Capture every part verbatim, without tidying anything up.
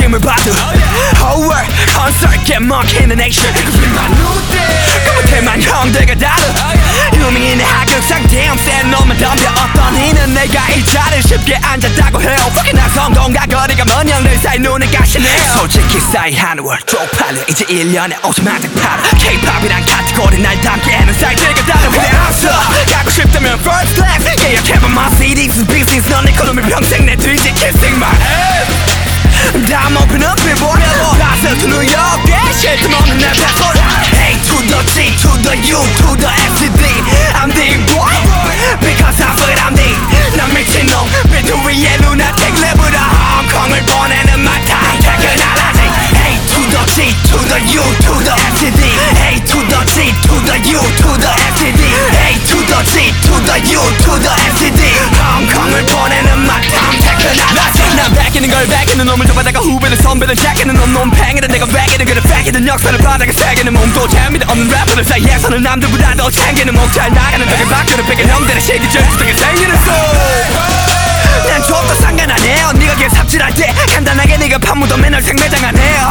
느낌을 받은 Whole world concert get monkey in the nation 그것들만 형들과 다른 유명인의 하극상 damn 센 놈을 덤벼 어떤 이는 내가 이 자리를 쉽게 앉았다고 해요 Fucking 난 성공과 거리가 먼 형들 사이 눈을 가시네요 솔직히 싸이 하는 월 쪽팔려 이제 일 년에 오지만 득팔아 K-팝이란 카테고리 날 담기에는 사이트가 다른 그래 앞서 가고 싶다면 first class 예약해봐 my C D's business 넌 내 column 평생 내 뒤지 kissing my ass I'm open up it boy Plaza to New York yeah shit 좀 없는 내 passport A to the G to the U to the S to D I'm the boy Because I feel I'm the 난 미친놈 비트 위에 lunatic 랩으로 홍콩을 보내는 my time 퇴근하라지 A to the G to the U to the S to D A to the G to the U to the S to D A to the G to the U to the S to D 홍콩을 보내는 my time 퇴근하라지 난 베끼는 걸 베끼는 놈을 잡아다가 후배들 선배들 제끼는 놈 놈팽이는 내가 베끼는 그를 베끼는 역사를 바닥에 새기는 몸도 재미도 없는 래퍼들 사이에서는 남들보다 더 챙기는 목 잘 나가는 벽에 바뀌는 베끼는 형들의 시기 절수되게 생기는 소리 난 좁도 상관 안 해요 네가 걔 삽질할 때 간단하게 네가 판무도 맨날 생매장 안 해요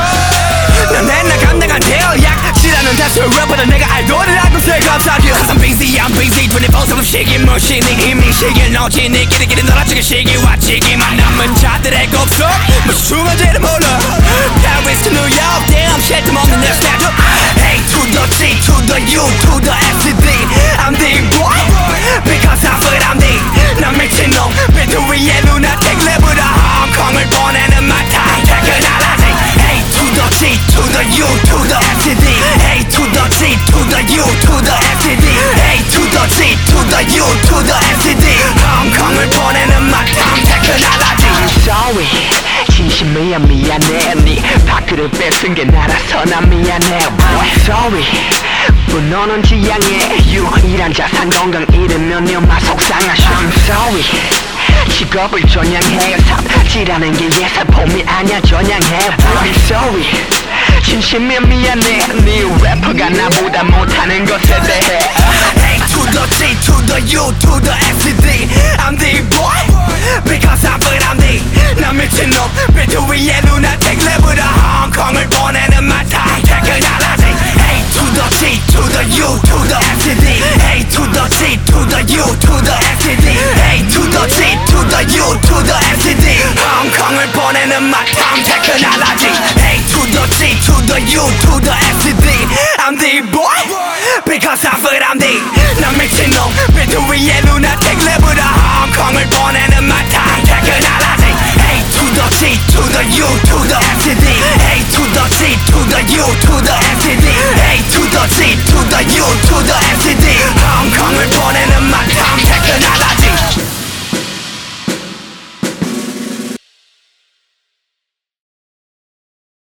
난 맨날 감당 안 돼요 약질하는 다수의 래퍼들 내가 알도를 알고 새 감사하죠 Cause I'm busy I'm busy 이십사 세븐 시기 무시니 이미 시기를 놓지 네 끼리끼리 놀아주기 시기 왔지기만 남은 자들의 곡속 무슨 중간지를 몰라 Paris to New York damn shit 좀 없는 내 스타일 A to the G to the U to the S to D I'm the boy Because I feel I'm the 난 미친놈 비트 위에 lunatic 랩으로 홍콩을 보내는 my time 퇴근하라지 A to the G to the U to the S to D A to the G to the U to the S to D A to the G to the U to the S to D 홍콩을 보내는 my time 퇴근하라지 I'm sorry 진심이야 미안해 네 파크를 뺏은 게 나라서 난 미안해 boy sorry 분노는 지향해 유일한 자산 건강 잃으면 네마 속상하셔 I'm sorry 직업을 전향해 삽질하는 게 예사폼이 아니야 전향해 I'm sorry 진심이야 미안해 네 래퍼가 나보다 못하는 것에 대해 A to the G to the U to the S to D I'm the boy Because I feel I'm the 난 미친놈 비트 위에 lunatic 랩으로 홍콩을 보내는 my time 퇴근하라지 A to the G to the U to the S to D A to the G to the U to the S to D A to the G to the U to the S to D 홍콩을 보내는 my time 퇴근하라지 A to the G to the U to the S to D I'm the boy Because I feel I'm the 난 미친놈 비트 위에 lunatic 랩으로 홍콩을 보내는 my time 퇴근하라지 A to the G to the U to the S to D A to the G to the U to the S to D A to the G to the U to the S to D 홍콩을 보내는 my time 퇴근하라지